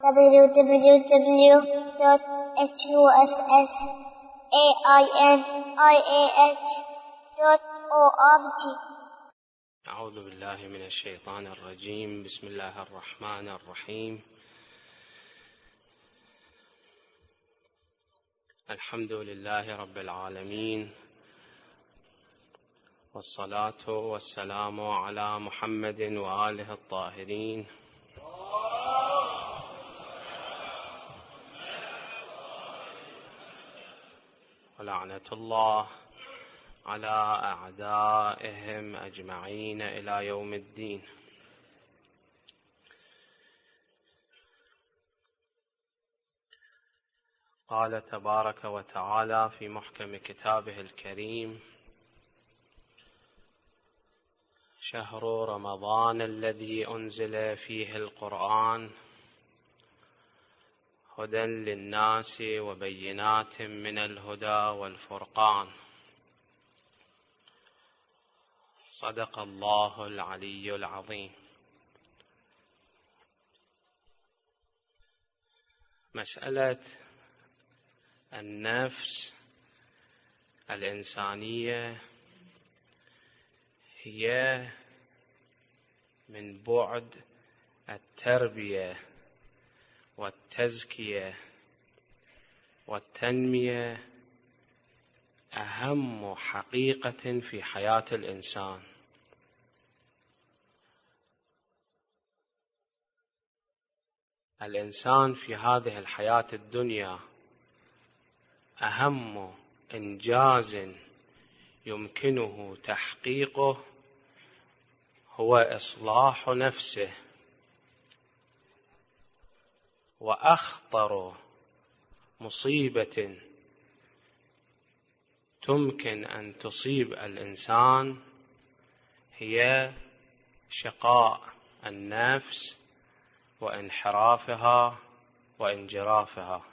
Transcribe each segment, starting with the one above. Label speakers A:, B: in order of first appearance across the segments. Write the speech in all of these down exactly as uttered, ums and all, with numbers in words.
A: w w w dot huss ainiah dot org.
B: أعوذ بالله من الشيطان الرجيم. بسم الله الرحمن الرحيم. الحمد لله رب العالمين، والصلاة والسلام على محمد وآله الطاهرين، ولعنة الله على أعدائهم أجمعين إلى يوم الدين. قال تبارك وتعالى في محكم كتابه الكريم: شهر رمضان الذي أنزل فيه القرآن هدى للناس وبينات من الهدى والفرقان. صدق الله العلي العظيم. مسألة النفس الإنسانية هي من بعد التربية والتزكية والتنمية أهم حقيقة في حياة الإنسان. الإنسان في هذه الحياة الدنيا أهم إنجاز يمكنه تحقيقه هو إصلاح نفسه، وأخطر مصيبة تمكن أن تصيب الإنسان هي شقاء النفس وانحرافها وانجرافها.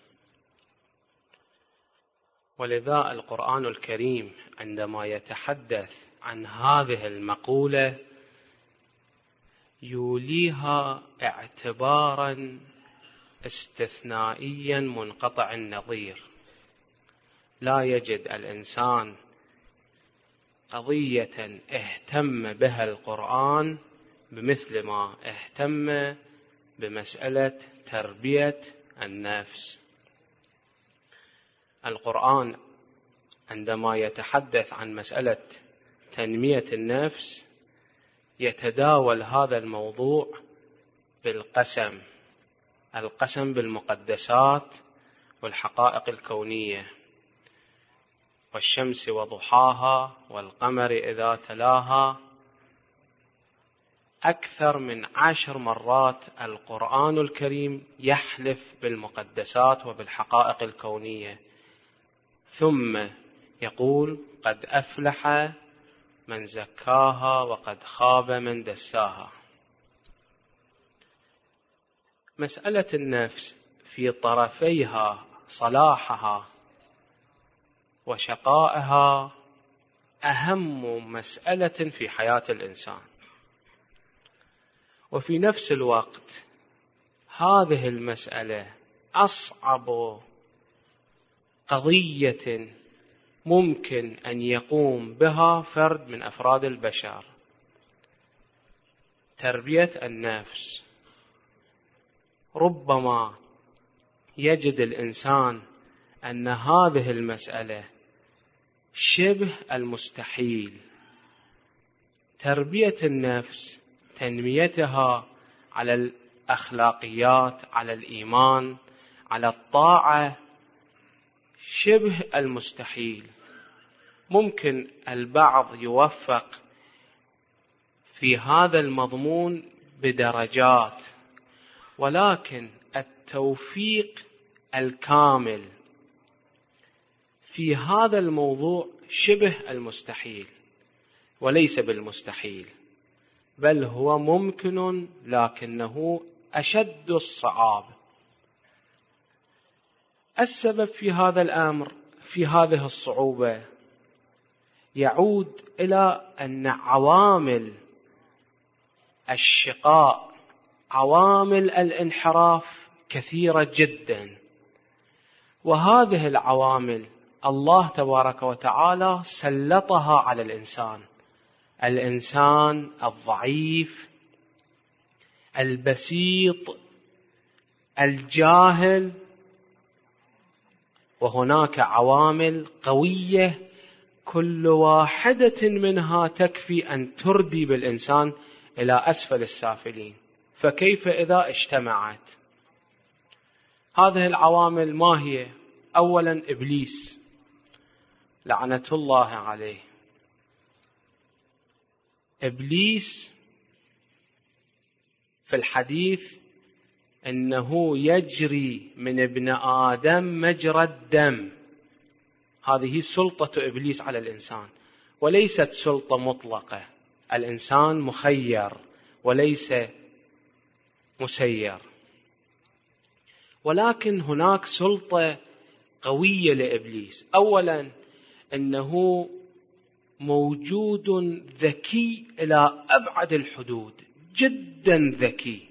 B: ولذا القرآن الكريم عندما يتحدث عن هذه المقولة يوليها اعتبارا استثنائيا منقطع النظير. لا يجد الإنسان قضية اهتم بها القرآن بمثل ما اهتم بمسألة تربية النفس. القرآن عندما يتحدث عن مسألة تنمية النفس يتداول هذا الموضوع بالقسم، القسم بالمقدسات والحقائق الكونية، والشمس وضحاها والقمر إذا تلاها. أكثر من عشر مرات القرآن الكريم يحلف بالمقدسات وبالحقائق الكونية، ثم يقول: قد أفلح من زكاها وقد خاب من دساها. مسألة النفس في طرفيها صلاحها وشقائها أهم مسألة في حياة الإنسان، وفي نفس الوقت هذه المسألة أصعب قضية ممكن أن يقوم بها فرد من أفراد البشر. تربية النفس ربما يجد الإنسان أن هذه المسألة شبه المستحيل. تربية النفس، تنميتها على الأخلاقيات، على الإيمان، على الطاعة، شبه المستحيل. ممكن البعض يوفق في هذا المضمون بدرجات، ولكن التوفيق الكامل في هذا الموضوع شبه المستحيل، وليس بالمستحيل، بل هو ممكن لكنه أشد الصعاب. السبب في هذا الأمر، في هذه الصعوبة، يعود إلى أن عوامل الشقاء، عوامل الانحراف كثيرة جدا، وهذه العوامل الله تبارك وتعالى سلطها على الإنسان، الإنسان الضعيف البسيط الجاهل. وهناك عوامل قوية كل واحدة منها تكفي أن تردي بالإنسان إلى أسفل السافلين، فكيف إذا اجتمعت؟ هذه العوامل ما هي؟ أولا إبليس لعنة الله عليه. إبليس في الحديث إنه يجري من ابن آدم مجرى الدم، هذه سلطة إبليس على الإنسان، وليست سلطة مطلقة، الإنسان مخير وليس مسير، ولكن هناك سلطة قوية لإبليس. أولا إنه موجود ذكي إلى أبعد الحدود، جدا ذكي،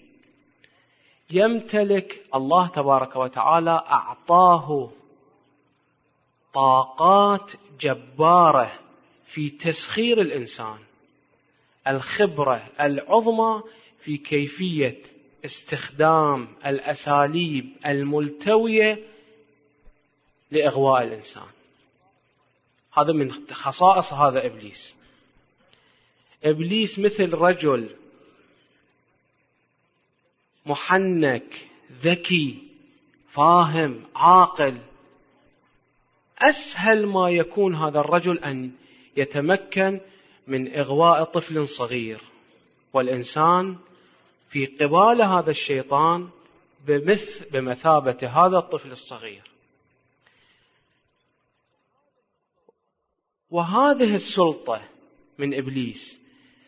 B: يمتلك الله تبارك وتعالى أعطاه طاقات جبارة في تسخير الإنسان، الخبرة العظمى في كيفية استخدام الأساليب الملتوية لإغواء الإنسان. هذا من خصائص هذا إبليس. إبليس مثل رجل محنك ذكي فاهم عاقل، أسهل ما يكون هذا الرجل أن يتمكن من إغواء طفل صغير، والإنسان في قبال هذا الشيطان بمث بمثابة هذا الطفل الصغير. وهذه السلطة من إبليس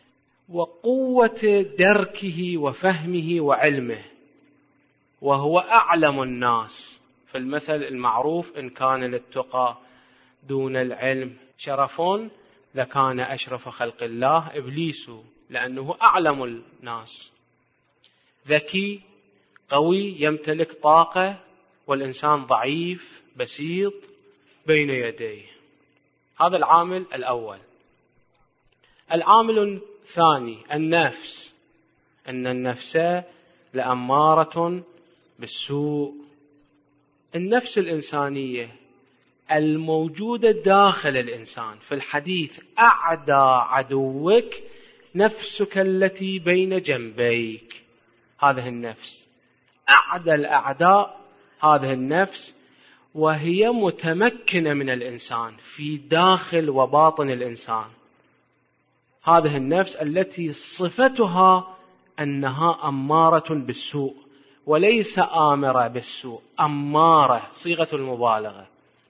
B: وقوة دركه وفهمه وعلمه، وهو أعلم الناس، في المثل المعروف إن كان للتقى دون العلم شرف لكان أشرف خلق الله إبليس، لأنه أعلم الناس، ذكي قوي يمتلك طاقة، والإنسان ضعيف بسيط بين يديه. هذا العامل الأول. العامل الثاني النفس، أن النفس لأمارة بالسوء. النفس الإنسانية الموجودة داخل الإنسان، في الحديث أعدى عدوك نفسك التي بين جنبيك، هذه النفس أعدى الأعداء، هذه النفس، وهي متمكنة من الإنسان في داخل وباطن الإنسان. هذه النفس التي صفتها أنها أمارة بالسوء، وليس آمرة بالسوء، أمارة، صيغة المبالغة.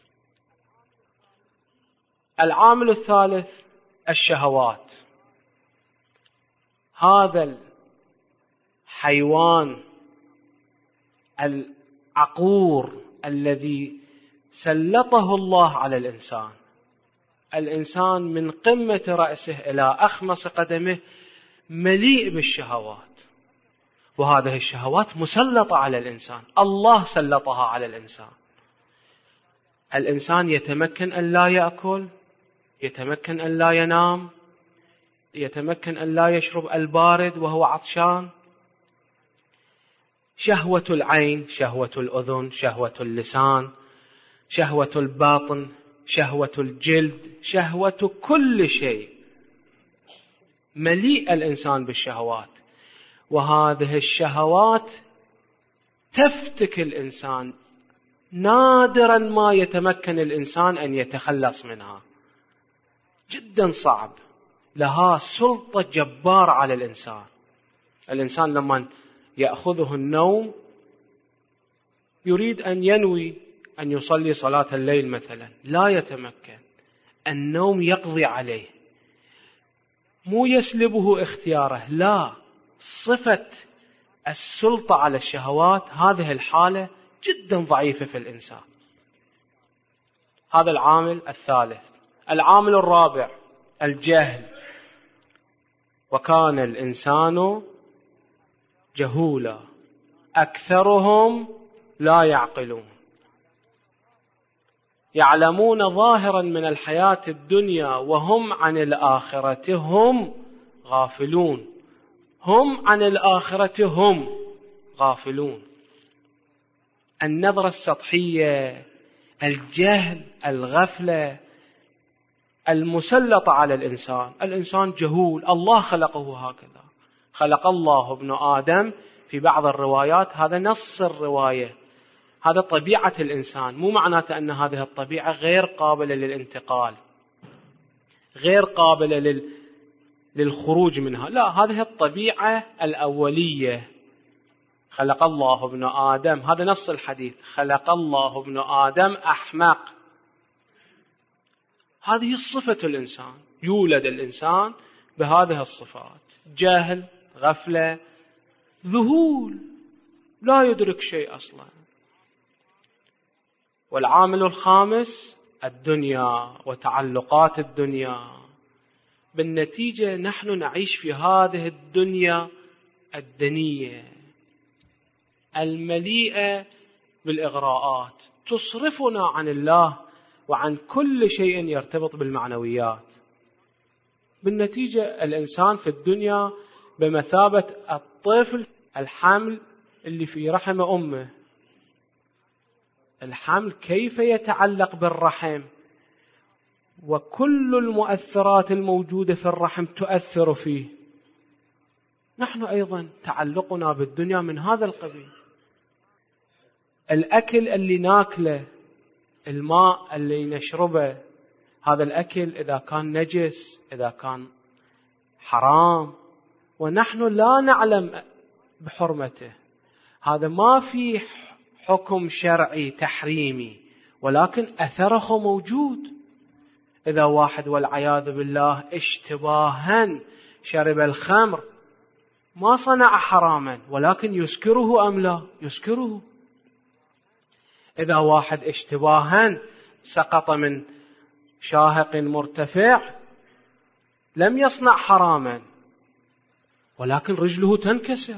B: العامل الثالث الشهوات. هذا الحيوان العقور الذي سلطه الله على الإنسان، الإنسان من قمة رأسه إلى أخمص قدمه مليء بالشهوات، وهذه الشهوات مسلطة على الإنسان، الله سلطها على الإنسان. الإنسان يتمكن أن لا يأكل، يتمكن أن لا ينام، يتمكن أن لا يشرب البارد وهو عطشان. شهوة العين، شهوة الأذن، شهوة اللسان، شهوة الباطن، شهوة الجلد، شهوة كل شيء، مليء الإنسان بالشهوات. وهذه الشهوات تفتك الإنسان، نادرا ما يتمكن الإنسان أن يتخلص منها، جدا صعب، لها سلطة جبارة على الإنسان. الإنسان لما يأخذه النوم يريد أن ينوي أن يصلي صلاة الليل مثلا، لا يتمكن، النوم يقضي عليه، مو يسلبه اختياره، لا، صفة السلطة على الشهوات هذه الحالة جدا ضعيفة في الإنسان. هذا العامل الثالث. العامل الرابع الجهل. وكان الإنسان جهولا أكثرهم لا يعقلون، يعلمون ظاهرا من الحياة الدنيا وهم عن الآخرة هم غافلون. هم عن الآخرة هم غافلون. النظرة السطحية، الجهل، الغفلة المسلطة على الإنسان. الإنسان جهول، الله خلقه هكذا. خلق الله ابن آدم في بعض الروايات، هذا نص الرواية، هذا طبيعة الإنسان. مو معناته أن هذه الطبيعة غير قابلة للانتقال، غير قابلة لل... للخروج منها. لا، هذه الطبيعة الأولية. خلق الله ابن آدم، هذا نص الحديث، خلق الله ابن آدم أحمق. هذه الصفة الإنسان، يولد الإنسان بهذه الصفات: جهل، غفلة، ذهول، لا يدرك شيء أصلا. والعامل الخامس الدنيا وتعلقات الدنيا. بالنتيجة نحن نعيش في هذه الدنيا الدنية المليئة بالإغراءات، تصرفنا عن الله وعن كل شيء يرتبط بالمعنويات. بالنتيجة الإنسان في الدنيا بمثابة الطفل الحمل اللي في رحم أمه. الحمل كيف يتعلق بالرحم، وكل المؤثرات الموجودة في الرحم تؤثر فيه. نحن أيضا تعلقنا بالدنيا من هذا القبيل. الأكل اللي ناكله، الماء اللي نشربه، هذا الأكل إذا كان نجس، إذا كان حرام ونحن لا نعلم بحرمته، هذا ما في حكم شرعي تحريمي، ولكن أثره موجود. إذا واحد والعياذ بالله اشتباها شرب الخمر، ما صنع حراما ولكن يسكره أم لا؟ يسكره. إذا واحد اشتباها سقط من شاهق مرتفع، لم يصنع حراما ولكن رجله تنكسر.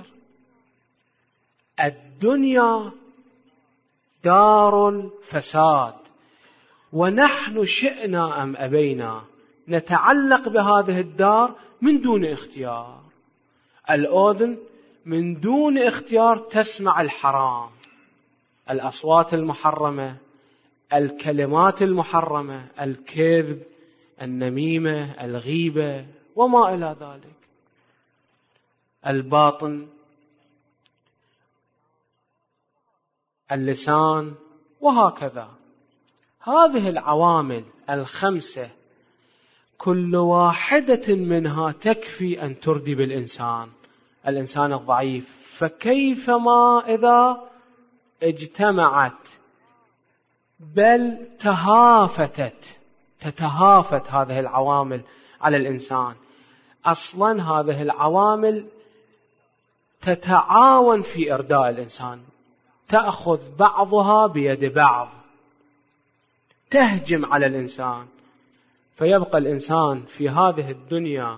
B: الدنيا دار الفساد، ونحن شئنا أم أبينا نتعلق بهذه الدار من دون اختيار. الأذن من دون اختيار تسمع الحرام، الأصوات المحرمة، الكلمات المحرمة، الكذب، النميمة، الغيبة وما إلى ذلك. الباطن، اللسان، وهكذا. هذه العوامل الخمسة كل واحدة منها تكفي أن تردي بالإنسان، الإنسان الضعيف. فكيف ما إذا اجتمعت بل تهافتت، تتهافت هذه العوامل على الإنسان. أصلا هذه العوامل تتعاون في إرداء الإنسان، تأخذ بعضها بيد بعض، تهجم على الإنسان، فيبقى الإنسان في هذه الدنيا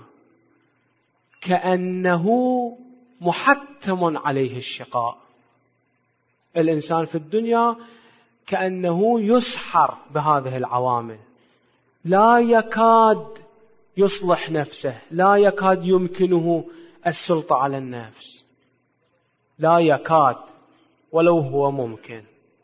B: كأنه محتم عليه الشقاء. الإنسان في الدنيا كأنه يسحر بهذه العوامل، لا يكاد يصلح نفسه، لا يكاد يمكنه السلطة على النفس، لا يكاد ولو هو ممكن.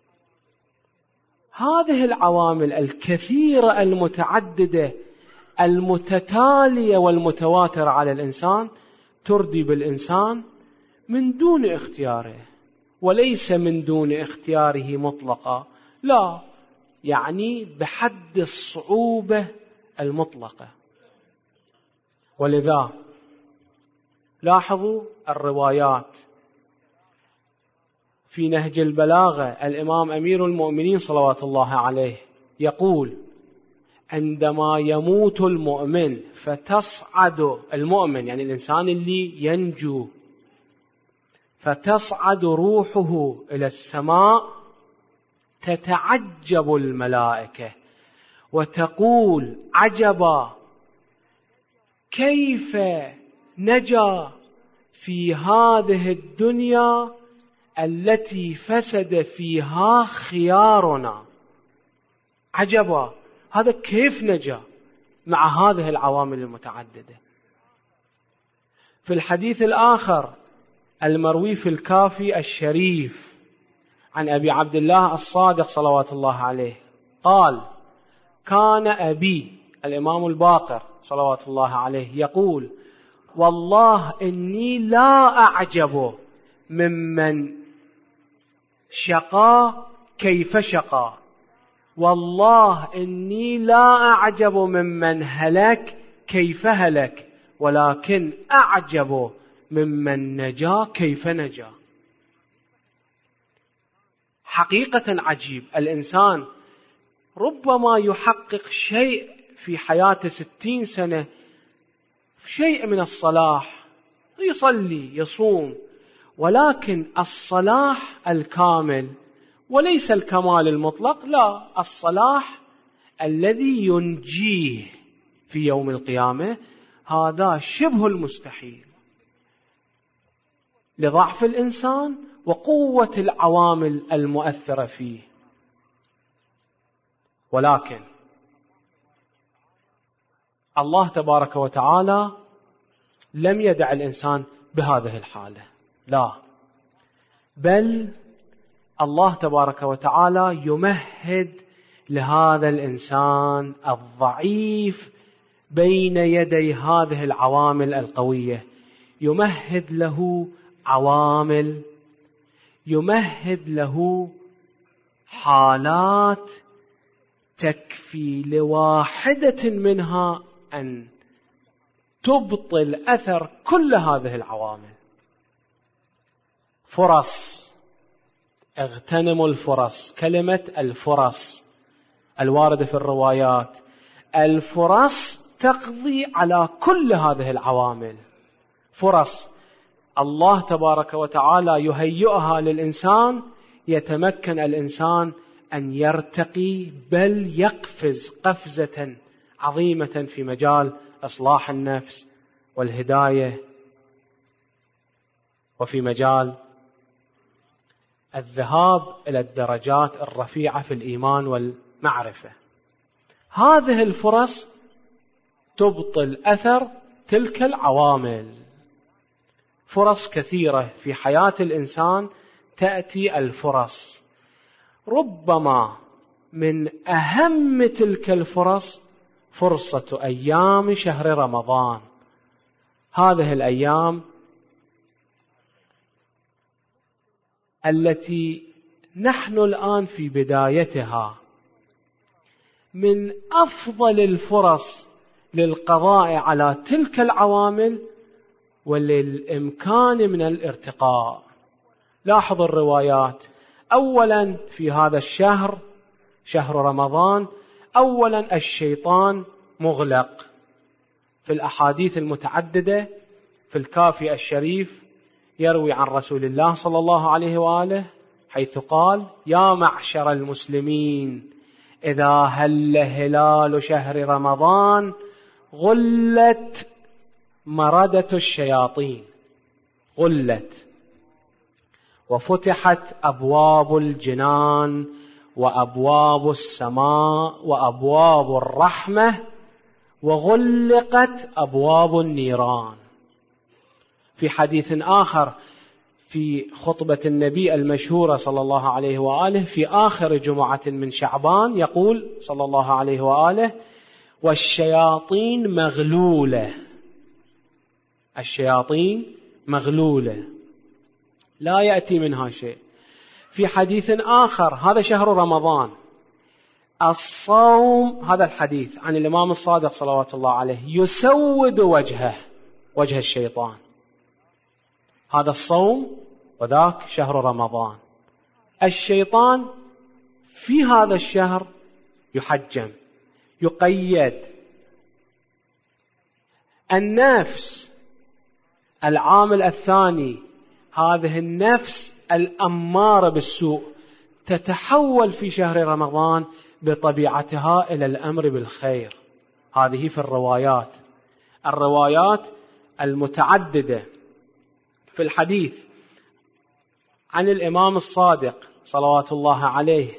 B: هذه العوامل الكثيرة المتعددة المتتالية والمتواترة على الإنسان تردي بالإنسان من دون اختياره، وليس من دون اختياره مطلقا، لا، يعني بحد الصعوبة المطلقة. ولذا لاحظوا الروايات في نهج البلاغة، الإمام أمير المؤمنين صلوات الله عليه يقول: عندما يموت المؤمن فتصعد، المؤمن يعني الإنسان اللي ينجو، فتصعد روحه إلى السماء، تتعجب الملائكة وتقول: عجبا، كيف نجا في هذه الدنيا التي فسد فيها خيارنا. عجبا، هذا كيف نجا مع هذه العوامل المتعددة؟ في الحديث الآخر المروي في الكافي الشريف عن أبي عبد الله الصادق صلوات الله عليه قال: كان أبي الإمام الباقر صلوات الله عليه يقول: والله إني لا أعجب ممن شقى كيف شقى، والله إني لا أعجب ممن هلك كيف هلك، ولكن أعجب ممن نجا كيف نجا. حقيقة عجيب، الإنسان ربما يحقق شيء في حياته ستين سنة، شيء من الصلاح، يصلي يصوم، ولكن الصلاح الكامل وليس الكمال المطلق، لا، الصلاح الذي ينجيه في يوم القيامة هذا شبه المستحيل لضعف الإنسان وقوة العوامل المؤثرة فيه. ولكن الله تبارك وتعالى لم يدع الإنسان بهذه الحالة، لا، بل الله تبارك وتعالى يمهد لهذا الإنسان الضعيف بين يدي هذه العوامل القوية، يمهد له عوامل، يمهد له حالات تكفي لواحدة منها أن تبطل أثر كل هذه العوامل. فرص، اغتنموا الفرص. كلمة الفرص الواردة في الروايات، الفرص تقضي على كل هذه العوامل. فرص الله تبارك وتعالى يهيئها للإنسان، يتمكن الإنسان أن يرتقي بل يقفز قفزة عظيمة في مجال إصلاح النفس والهداية، وفي مجال الذهاب إلى الدرجات الرفيعة في الإيمان والمعرفة. هذه الفرص تبطل أثر تلك العوامل. فرص كثيرة في حياة الإنسان تأتي الفرص، ربما من أهم تلك الفرص فرصة أيام شهر رمضان. هذه الأيام التي نحن الآن في بدايتها من أفضل الفرص للقضاء على تلك العوامل وللإمكان من الارتقاء. لاحظوا الروايات. أولا في هذا الشهر، شهر رمضان، أولا الشيطان مغلق. في الأحاديث المتعددة في الكافي الشريف يروي عن رسول الله صلى الله عليه وآله حيث قال: يا معشر المسلمين، إذا هل هلال شهر رمضان غلت مردة الشياطين، غلت، وفتحت أبواب الجنان وأبواب السماء وأبواب الرحمة، وغلقت أبواب النيران. في حديث آخر في خطبة النبي المشهورة صلى الله عليه وآله في آخر جمعة من شعبان يقول صلى الله عليه وآله: والشياطين مغلولة، الشياطين مغلولة لا يأتي منها شيء. في حديث آخر، هذا شهر رمضان، الصوم، هذا الحديث عن الإمام الصادق صلوات الله عليه، يسود وجهه، وجه الشيطان. هذا الصوم وذاك شهر رمضان. الشيطان في هذا الشهر يحجم، يقيد. النفس، العامل الثاني، هذه النفس الأمارة بالسوء تتحول في شهر رمضان بطبيعتها إلى الأمر بالخير. هذه في الروايات، الروايات المتعددة. في الحديث عن الإمام الصادق صلوات الله عليه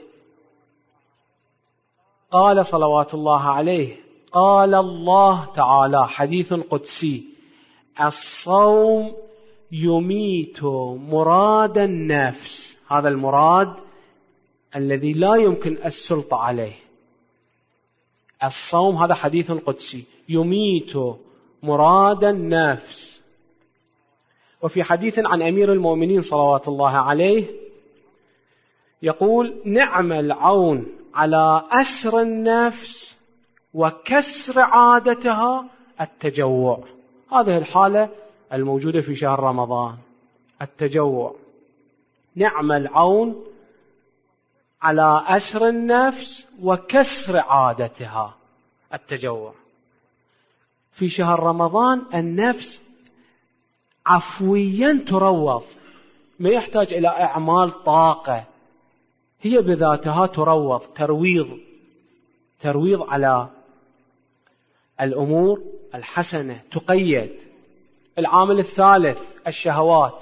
B: قال صلوات الله عليه: قال الله تعالى حديث قدسي: الصوم يميت مراد النفس. هذا المراد الذي لا يمكن السلطة عليه. الصوم هذا حديث قدسي يميت مراد النفس. وفي حديث عن أمير المؤمنين صلوات الله عليه يقول: نعم العون على أسر النفس وكسر عادتها التجوع. هذه الحالة الموجودة في شهر رمضان، التجوع. نعم العون على أسر النفس وكسر عادتها التجوع. في شهر رمضان النفس عفويا تروض، ما يحتاج إلى إعمال طاقة، هي بذاتها تروض، ترويض ترويض على الأمور الحسنة، تقيد. العامل الثالث الشهوات.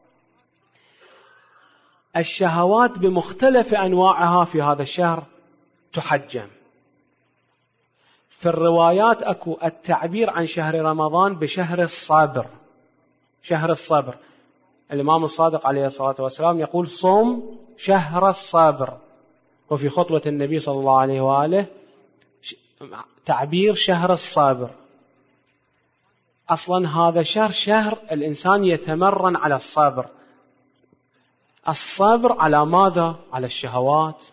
B: الشهوات بمختلف أنواعها في هذا الشهر تحجم. في الروايات أكو التعبير عن شهر رمضان بشهر الصبر، شهر الصبر. الإمام الصادق عليه الصلاة والسلام يقول: صم شهر الصبر. وفي خطبة النبي صلى الله عليه وآله تعبير شهر الصبر. أصلا هذا شهر شهر الإنسان يتمرن على الصبر. الصبر على ماذا؟ على الشهوات.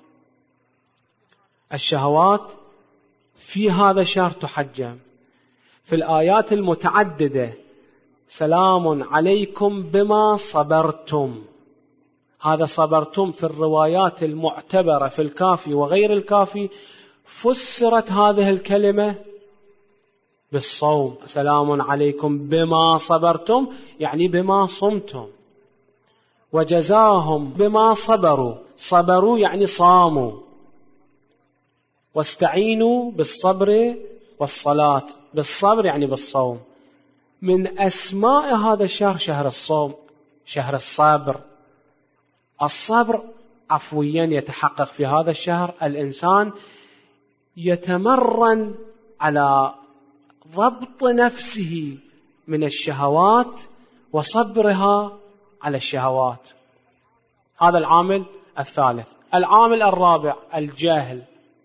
B: الشهوات في هذا الشهر تحجم. في الآيات المتعددة: سلام عليكم بما صبرتم. هذا صبرتم في الروايات المعتبرة في الكافي وغير الكافي فسرت هذه الكلمة بالصوم. سلام عليكم بما صبرتم يعني بما صمتم. وجزاهم بما صبروا، صبروا يعني صاموا. واستعينوا بالصبر والصلاة، بالصبر يعني بالصوم. من أسماء هذا الشهر شهر الصوم، شهر الصبر. الصبر عفويا يتحقق في هذا الشهر. الإنسان يتمرن على ضبط نفسه من الشهوات وصبرها على الشهوات. هذا العامل الثالث. العامل الرابع الجهل.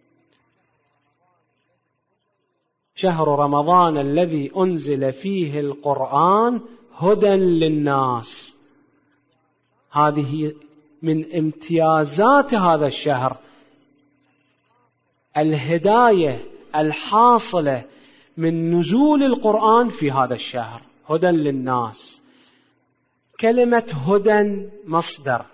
B: شهر رمضان الذي أنزل فيه القرآن هدى للناس. هذه من امتيازات هذا الشهر، الهداية الحاصلة من نزول القرآن في هذا الشهر. هدى للناس. كلمة هدى مصدر،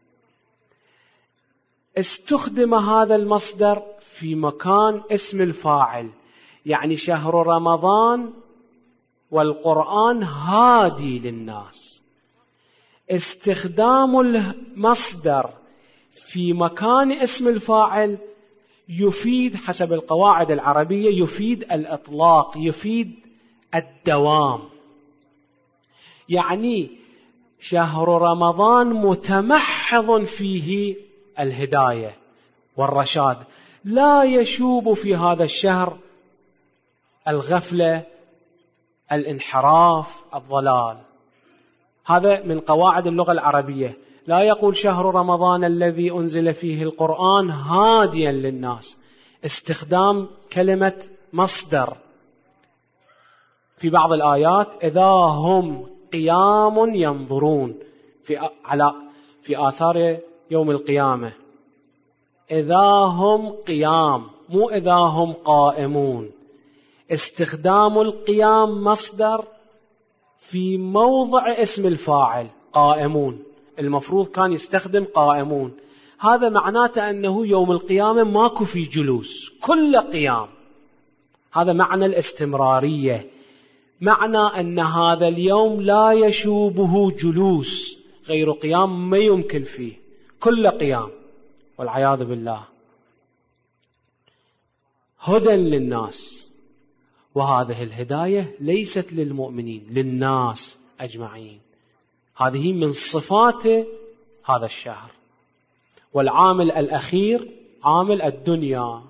B: استخدم هذا المصدر في مكان اسم الفاعل، يعني شهر رمضان والقرآن هادي للناس. استخدام المصدر في مكان اسم الفاعل يفيد حسب القواعد العربية، يفيد الإطلاق، يفيد الدوام. يعني شهر رمضان متمحض فيه الهداية والرشاد، لا يشوب في هذا الشهر الغفلة، الانحراف، الضلال. هذا من قواعد اللغة العربية. لا يقول شهر رمضان الذي أنزل فيه القرآن هاديا للناس. استخدام كلمة مصدر في بعض الآيات: إذا هم قيام ينظرون، في على في آثار يوم القيامة. إذا هم قيام، مو إذا هم قائمون. استخدام القيام مصدر في موضع اسم الفاعل قائمون. المفروض كان يستخدم قائمون. هذا معناته أنه يوم القيامة ماكو في جلوس، كل قيام. هذا معنى الاستمرارية، معنى أن هذا اليوم لا يشوبه جلوس، غير قيام ما يمكن فيه، كل قيام والعياذ بالله. هدى للناس. وهذه الهداية ليست للمؤمنين، للناس أجمعين. هذه من صفات هذا الشهر، والعامل الأخير عامل الدنيا.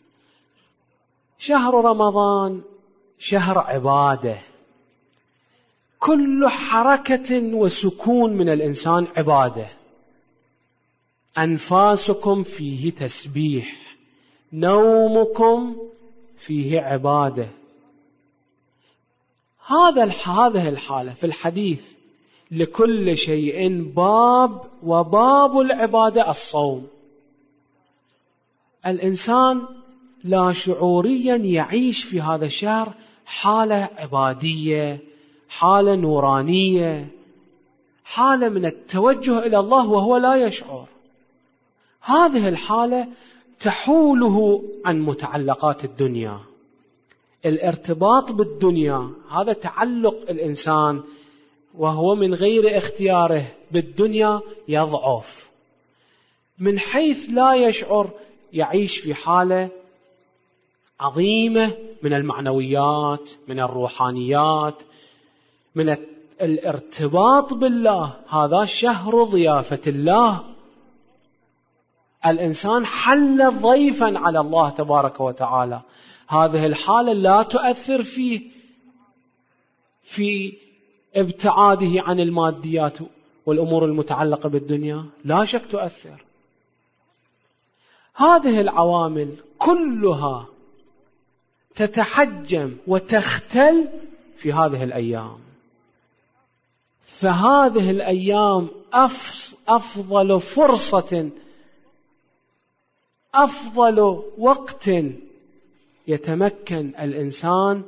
B: شهر رمضان شهر عبادة، كل حركة وسكون من الإنسان عبادة. أنفاسكم فيه تسبيح، نومكم فيه عبادة. هذا هذه الحالة في الحديث: لكل شيء باب، وباب العبادة الصوم. الإنسان لا شعوريا يعيش في هذا الشهر حالة عبادية، حالة نورانية، حالة من التوجه إلى الله وهو لا يشعر. هذه الحالة تحوله عن متعلقات الدنيا. الارتباط بالدنيا هذا تعلق الإنسان وهو من غير اختياره بالدنيا يضعف، من حيث لا يشعر يعيش في حالة عظيمة من المعنويات، من الروحانيات، من الارتباط بالله. هذا شهر ضيافة الله. الإنسان حل ضيفا على الله تبارك وتعالى. هذه الحالة لا تؤثر فيه في ابتعاده عن الماديات والأمور المتعلقة بالدنيا، لا شك تؤثر. هذه العوامل كلها تتحجم وتختل في هذه الأيام. فهذه الأيام أفضل فرصة، أفضل وقت يتمكن الإنسان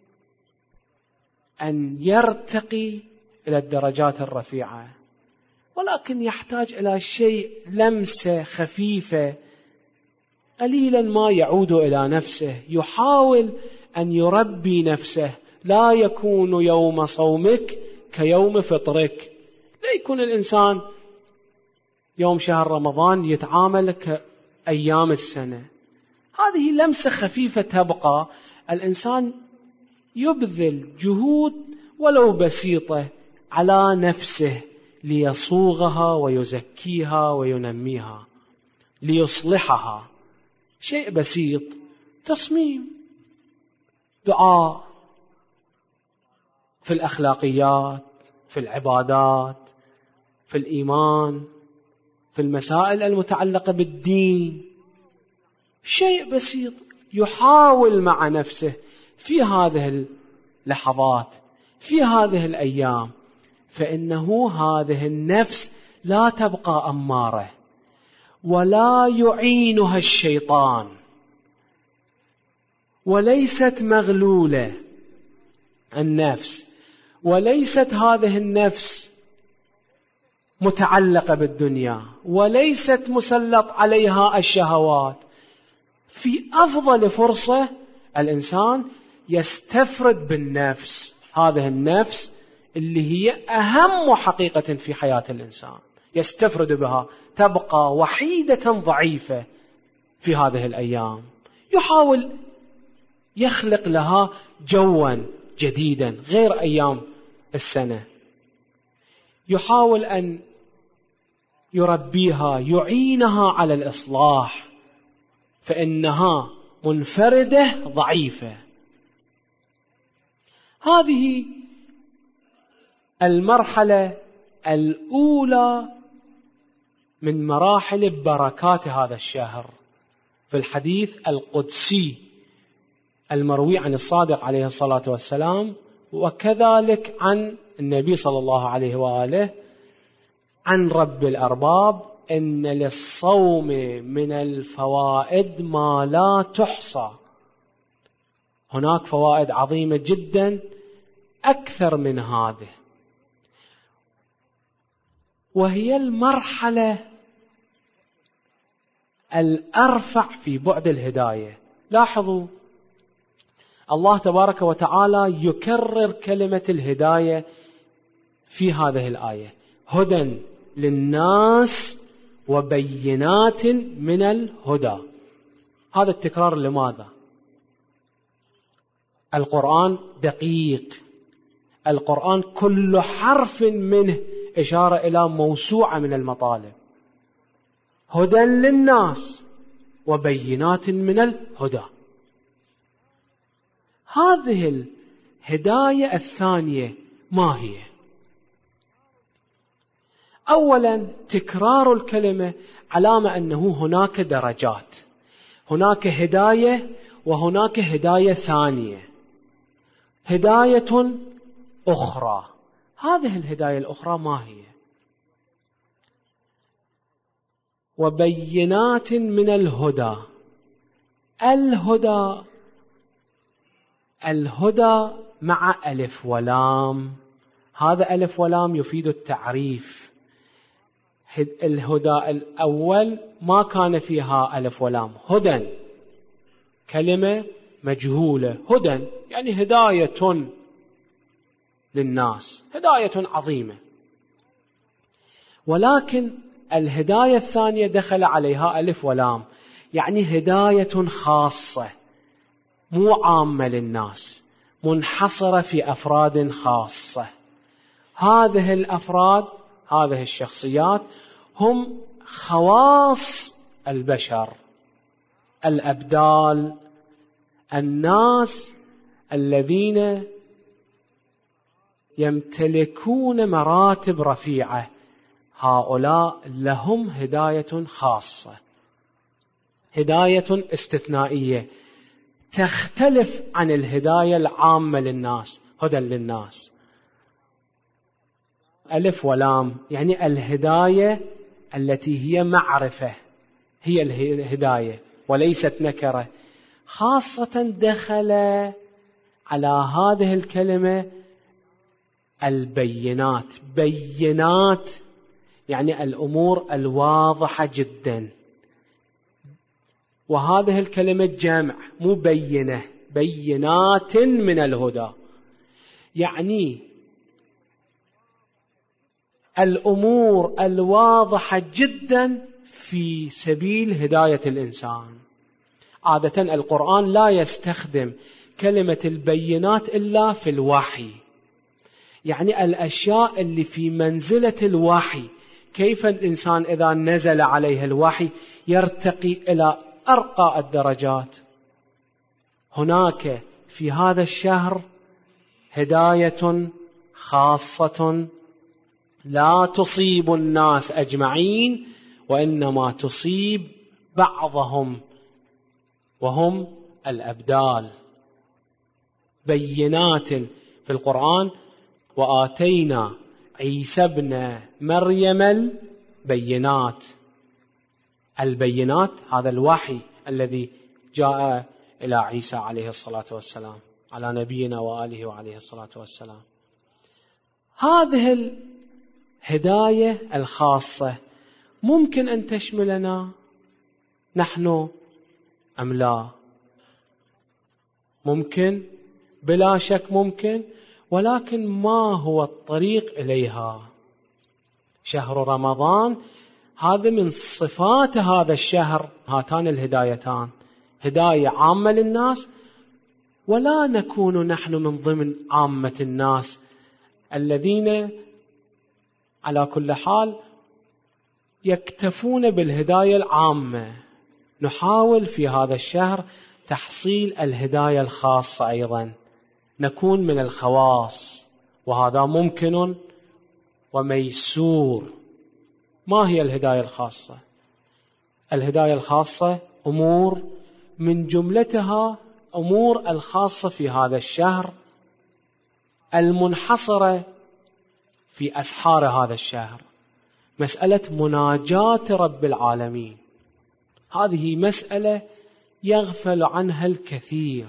B: أن يرتقي إلى الدرجات الرفيعة، ولكن يحتاج إلى شيء، لمسة خفيفة قليلا ما يعود إلى نفسه، يحاول أن يربي نفسه. لا يكون يوم صومك كيوم فطرك. لا يكون الإنسان يوم شهر رمضان يتعامل كأيام السنة. هذه لمسة خفيفة تبقى. الإنسان يبذل جهود ولو بسيطة على نفسه ليصوغها ويزكيها وينميها، ليصلحها. شيء بسيط: تصميم، دعاء، في الأخلاقيات، في العبادات، في الإيمان، في المسائل المتعلقة بالدين. شيء بسيط يحاول مع نفسه في هذه اللحظات، في هذه الأيام، فإنه هذه النفس لا تبقى أمارة، ولا يعينها الشيطان، وليست مغلولة النفس، وليست هذه النفس متعلقة بالدنيا، وليست مسلط عليها الشهوات. في أفضل فرصة الإنسان يستفرد بالنفس، هذه النفس اللي هي أهم حقيقة في حياة الإنسان، يستفرد بها، تبقى وحيدة ضعيفة في هذه الأيام. يحاول يخلق لها جوا جديدا غير أيام السنة، يحاول أن يربيها، يعينها على الإصلاح، فإنها منفردة ضعيفة. هذه المرحلة الأولى من مراحل بركات هذا الشهر. في الحديث القدسي المروي عن الصادق عليه الصلاة والسلام، وكذلك عن النبي صلى الله عليه وآله عن رب الأرباب: إن للصوم من الفوائد ما لا تحصى. هناك فوائد عظيمة جدا أكثر من هذه، وهي المرحلة الأرفع في بعد الهداية. لاحظوا الله تبارك وتعالى يكرر كلمة الهداية في هذه الآية: هدى للناس وبينات من الهدى. هذا التكرار لماذا؟ القرآن دقيق، القرآن كل حرف منه إشارة إلى موسوعة من المطالب. هدى للناس وبينات من الهدى. هذه الهداية الثانية ما هي؟ أولا تكرار الكلمة علامة أنه هناك درجات، هناك هداية وهناك هداية ثانية، هداية أخرى. هذه الهداية الأخرى ما هي؟ وبينات من الهدى. الهدى الهدى مع ألف ولام، هذا ألف ولام يفيد التعريف. الهدى الأول ما كان فيها ألف ولام، هدى كلمة مجهولة، هدى يعني هداية للناس، هداية عظيمة. ولكن الهداية الثانية دخل عليها ألف ولام، يعني هداية خاصة مو عامة للناس، منحصرة في أفراد خاصة. هذه الأفراد، هذه الشخصيات هم خواص البشر، الأبدال، الناس الذين يمتلكون مراتب رفيعة، هؤلاء لهم هداية خاصة، هداية استثنائية تختلف عن الهداية العامة للناس، هدى للناس. ألف ولام يعني الهداية التي هي معرفة، هي الهداية وليست نكرة. خاصة دخل على هذه الكلمة البينات. بينات يعني الأمور الواضحة جدا، وهذه الكلمة جمع مو بينة، بينات من الهدى، يعني الأمور الواضحة جدا في سبيل هداية الإنسان. عادة القرآن لا يستخدم كلمة البينات إلا في الوحي، يعني الأشياء اللي في منزلة الوحي. كيف الإنسان إذا نزل عليه الوحي يرتقي إلى أرقى الدرجات. هناك في هذا الشهر هداية خاصة لا تصيب الناس أجمعين، وإنما تصيب بعضهم وهم الأبدال. بينات في القرآن وآتينا عيسى ابن مريم البينات. البينات هذا الوحي الذي جاء إلى عيسى عليه الصلاة والسلام، على نبينا وآله وعليه الصلاة والسلام. هذه الهداية الخاصة ممكن أن تشملنا نحن أم لا؟ ممكن، بلا شك ممكن، ولكن ما هو الطريق إليها؟ شهر رمضان هذا من صفات هذا الشهر، هاتان الهدايتان، هداية عامة للناس، ولا نكون نحن من ضمن عامة الناس الذين على كل حال يكتفون بالهداية العامة. نحاول في هذا الشهر تحصيل الهداية الخاصة أيضا، نكون من الخواص، وهذا ممكن وميسور. ما هي الهداية الخاصة؟ الهداية الخاصة أمور من جملتها أمور الخاصة في هذا الشهر المنحصرة في أسحار هذا الشهر. مسألة مناجاة رب العالمين، هذه مسألة يغفل عنها الكثير.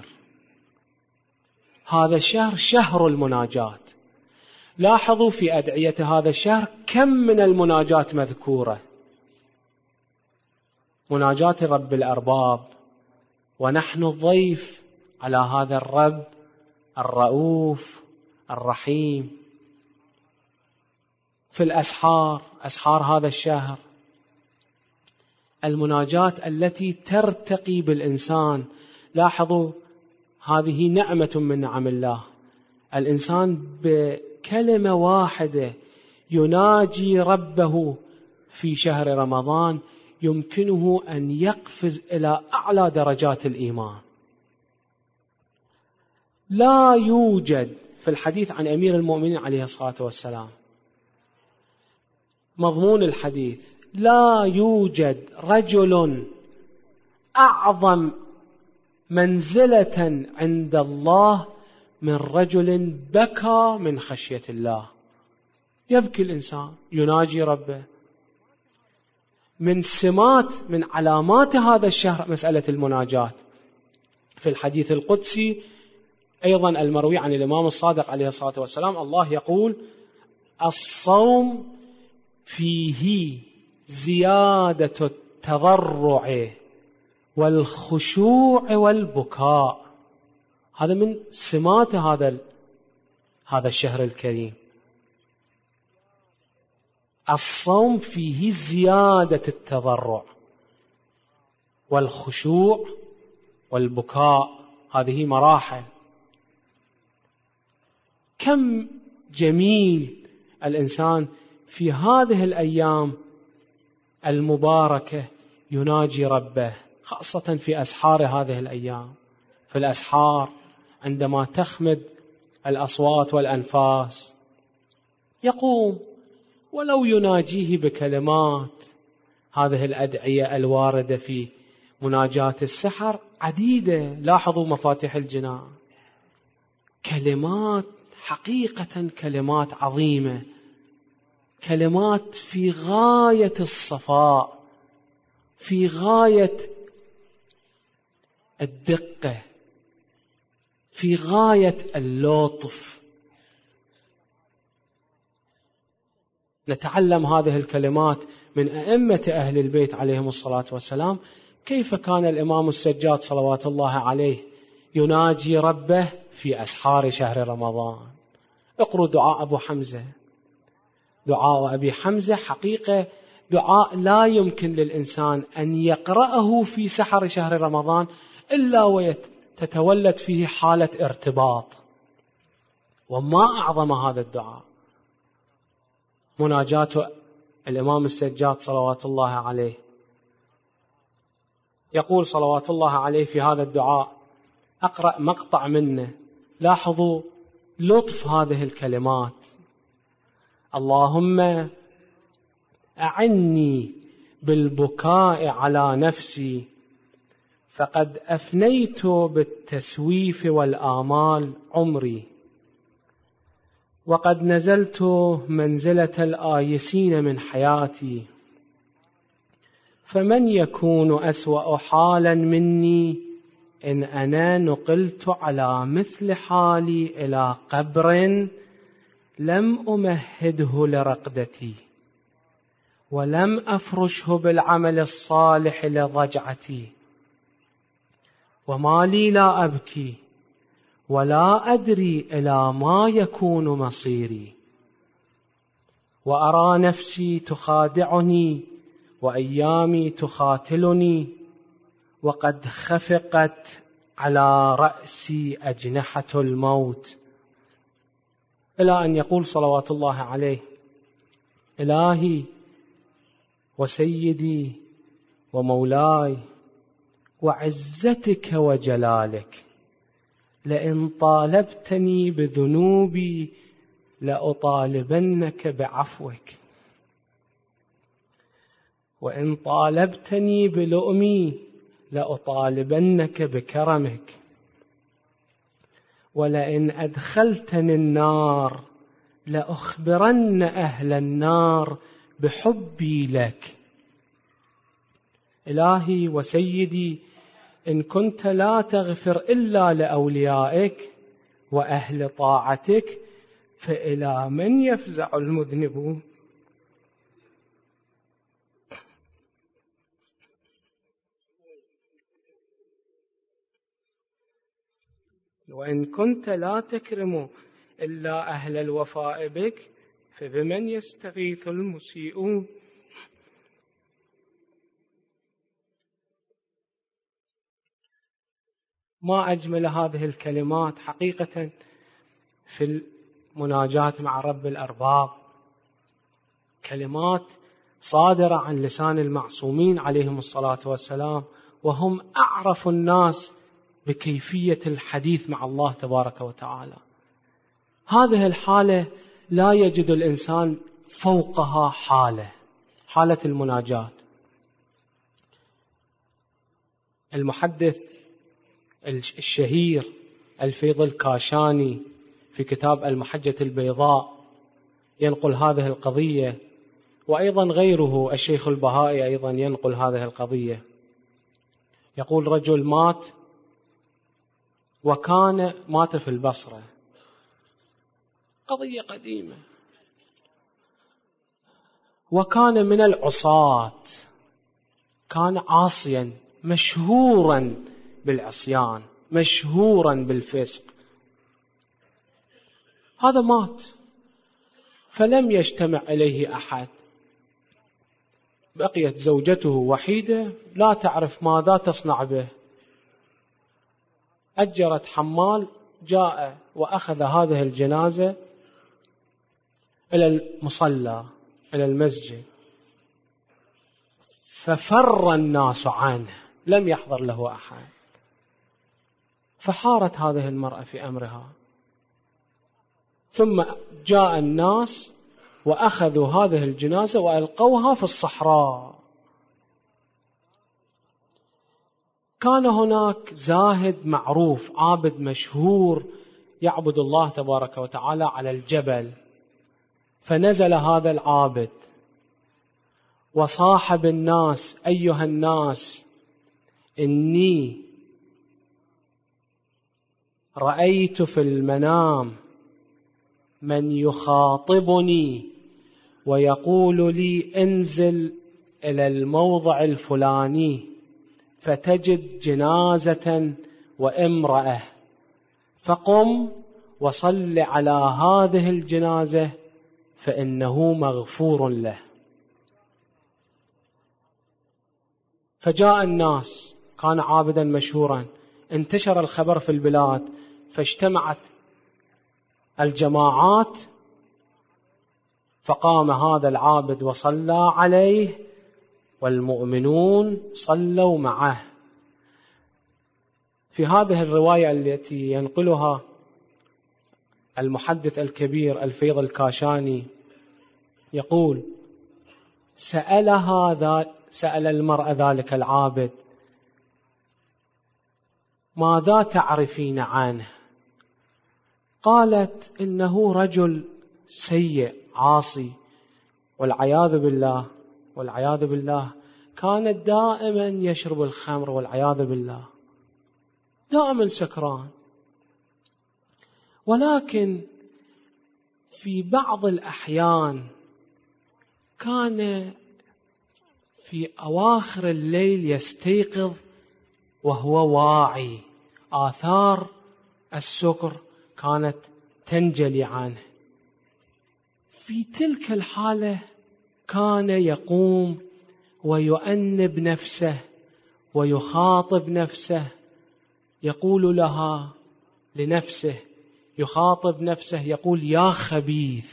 B: هذا الشهر شهر المناجاة. لاحظوا في أدعية هذا الشهر كم من المناجاة مذكورة. مناجاة رب الأرباب، ونحن ضيف على هذا الرب الرؤوف الرحيم. في الأسحار، أسحار هذا الشهر، المناجاة التي ترتقي بالإنسان. لاحظوا هذه نعمة من نعم الله. الإنسان بكلمة واحدة يناجي ربه في شهر رمضان يمكنه أن يقفز إلى أعلى درجات الإيمان. لا يوجد في الحديث عن أمير المؤمنين عليه الصلاة والسلام، مضمون الحديث: لا يوجد رجل أعظم منزلة عند الله من رجل بكى من خشية الله. يبكي الإنسان يناجي ربه. من سمات من علامات هذا الشهر مسألة المناجاة. في الحديث القدسي أيضا المروي عن الإمام الصادق عليه الصلاة والسلام الله يقول: الصوم فيه زيادة التضرع والخشوع والبكاء. هذا من سمات هذا هذا الشهر الكريم. الصوم فيه زيادة التضرع والخشوع والبكاء، هذه مراحل. كم جميل الإنسان في هذه الأيام المباركة يناجي ربه، خاصة في أسحار هذه الأيام. في الأسحار عندما تخمد الأصوات والأنفاس يقوم ولو يناجيه بكلمات. هذه الأدعية الواردة في مناجاة السحر عديدة. لاحظوا مفاتيح الجنان، كلمات حقيقة كلمات عظيمة، كلمات في غاية الصفاء، في غاية الدقة، في غاية اللطف. نتعلم هذه الكلمات من أئمة أهل البيت عليهم الصلاة والسلام، كيف كان الإمام السجاد صلوات الله عليه يناجي ربه في أسحار شهر رمضان. اقروا دعاء أبو حمزة. دعاء أبي حمزة حقيقة دعاء لا يمكن للإنسان أن يقرأه في سحر شهر رمضان إلا وتتولد فيه حالة ارتباط. وما أعظم هذا الدعاء مناجاة الإمام السجاد صلوات الله عليه. يقول صلوات الله عليه في هذا الدعاء، أقرأ مقطع منه، لاحظوا لطف هذه الكلمات: اللهم أعني بالبكاء على نفسي فقد أفنيت بالتسويف والآمال عمري، وقد نزلت منزلة الآيسين من حياتي، فمن يكون أسوأ حالا مني إن أنا نقلت على مثل حالي إلى قبر لم أمهده لرقدتي ولم أفرشه بالعمل الصالح لضجعتي، وما لي لا أبكي ولا أدري إلى ما يكون مصيري، وأرى نفسي تخادعني وأيامي تخاتلني، وقد خفقت على رأسي أجنحة الموت. إلى أن يقول صلوات الله عليه: إلهي وسيدي ومولاي وعزتك وجلالك، لئن طالبتني بذنوبي لأطالبنك بعفوك، وإن طالبتني بلؤمي لأطالبنك بكرمك، ولئن أدخلتني النار لأخبرن أهل النار بحبي لك. إلهي وسيدي، إن كنت لا تغفر إلا لأوليائك وأهل طاعتك فإلى من يفزع المذنبون؟ وإن كنت لا تكرم إلا أهل الوفاء بك فبمن يستغيث المسيئون؟ ما أجمل هذه الكلمات حقيقة في المناجاة مع رب الأرباب. كلمات صادرة عن لسان المعصومين عليهم الصلاة والسلام، وهم أعرف الناس بكيفية الحديث مع الله تبارك وتعالى. هذه الحالة لا يجد الإنسان فوقها حالة، حالة المناجاة. المحدث الشهير الفيض الكاشاني في كتاب المحجة البيضاء ينقل هذه القضية، وأيضا غيره الشيخ البهائي أيضا ينقل هذه القضية. يقول رجل مات، وكان مات في البصرة، قضية قديمة، وكان من العصاة، كان عاصيا مشهورا بالعصيان، مشهورا بالفسق. هذا مات، فلم يجتمع إليه أحد، بقيت زوجته وحيدة لا تعرف ماذا تصنع به. أجرت حمال، جاء وأخذ هذه الجنازة إلى المصلى، إلى المسجد، ففر الناس عنه، لم يحضر له أحد. فحارت هذه المرأة في أمرها، ثم جاء الناس وأخذوا هذه الجنازة وألقوها في الصحراء. كان هناك زاهد معروف، عابد مشهور، يعبد الله تبارك وتعالى على الجبل. فنزل هذا العابد وصاحب الناس: أيها الناس، إني رأيت في المنام من يخاطبني ويقول لي: انزل إلى الموضع الفلاني فتجد جنازة وامرأة، فقم وصل على هذه الجنازة فإنه مغفور له. فجاء الناس، كان عابدا مشهورا، انتشر الخبر في البلاد، فاجتمعت الجماعات، فقام هذا العابد وصلى عليه، والمؤمنون صلوا معه. في هذه الرواية التي ينقلها المحدث الكبير الفيض الكاشاني يقول: سأل هذا سأل المرأة ذلك العابد: ماذا تعرفين عنه؟ قالت: إنه رجل سيء عاصي، والعياذ بالله والعياذ بالله كان دائما يشرب الخمر، والعياذ بالله دائما سكران. ولكن في بعض الأحيان كان في أواخر الليل يستيقظ وهو واعي، آثار السكر كانت تنجلي عنه. في تلك الحالة كان يقوم ويؤنب نفسه ويخاطب نفسه، يقول لها لنفسه، يخاطب نفسه يقول: يا خبيث.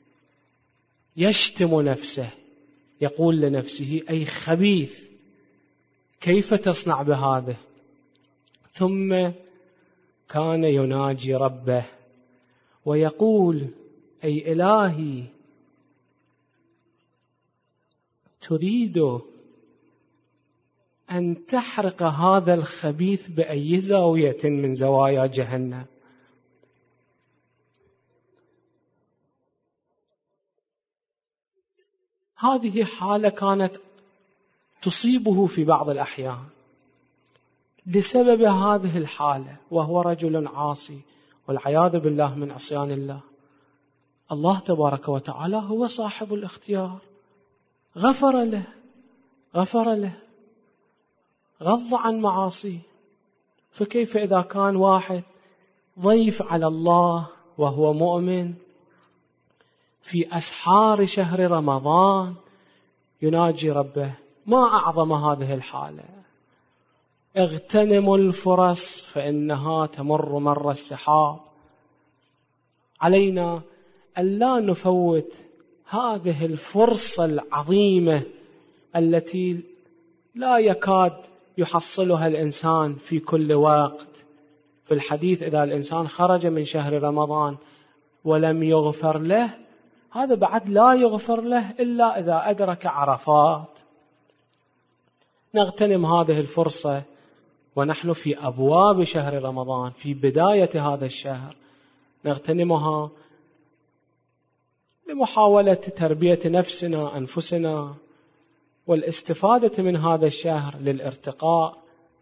B: يشتم نفسه، يقول لنفسه: أي خبيث، كيف تصنع بهذا؟ ثم كان يناجي ربه ويقول: أي إلهي، تريد أن تحرق هذا الخبيث بأي زاوية من زوايا جهنم. هذه حالة كانت تصيبه في بعض الأحيان بسبب هذه الحالة، وهو رجل عاصي والعياذ بالله من عصيان الله. الله تبارك وتعالى هو صاحب الاختيار، غفر له غفر له غض عن معاصيه. فكيف إذا كان واحد ضيف على الله وهو مؤمن في أسحار شهر رمضان يناجي ربه؟ ما أعظم هذه الحالة. اغتنموا الفرص فإنها تمر مر السحاب. علينا ألا نفوت هذه الفرصة العظيمة التي لا يكاد يحصلها الإنسان في كل وقت. في الحديث إذا الإنسان خرج من شهر رمضان ولم يغفر له، هذا بعد لا يغفر له إلا إذا أدرك عرفات. نغتنم هذه الفرصة ونحن في أبواب شهر رمضان، في بداية هذا الشهر، نغتنمها لمحاولة تربية نفسنا أنفسنا والاستفادة من هذا الشهر للارتقاء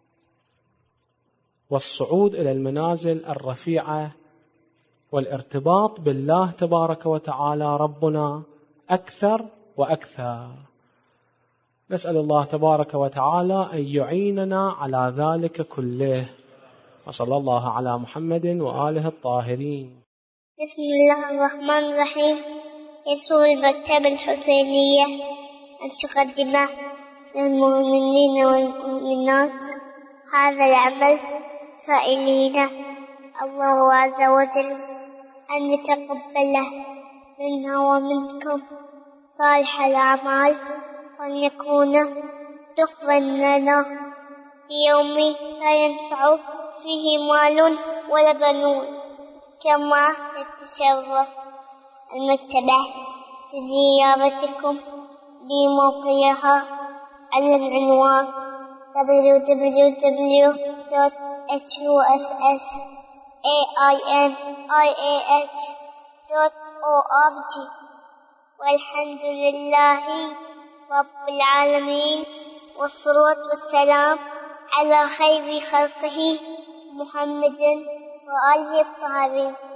B: والصعود إلى المنازل الرفيعة والارتباط بالله تبارك وتعالى ربنا أكثر وأكثر. نسأل الله تبارك وتعالى أن يعيننا على ذلك كله، وصلى الله على محمد وآله الطاهرين.
A: بسم الله الرحمن الرحيم. يسر المكتبة الحسينية أن تقدم للمؤمنين والمؤمنات هذا العمل، سائلين الله عز وجل أن يتقبله منا ومنكم صالح الأعمال، وأن يكون دخلا لنا في يوم لا ينفع فيه مال ولا بنون. كما تتشرف المكتبة بزيارتكم بموقعها على العنوان دبليو دبليو دبليو دوت إتش يو إس إس إيه آي إن آي إيه إتش دوت أو آر جي. والحمد لله رب العالمين، والصلاة والسلام على خير خلقه محمد وآله الطاهرين.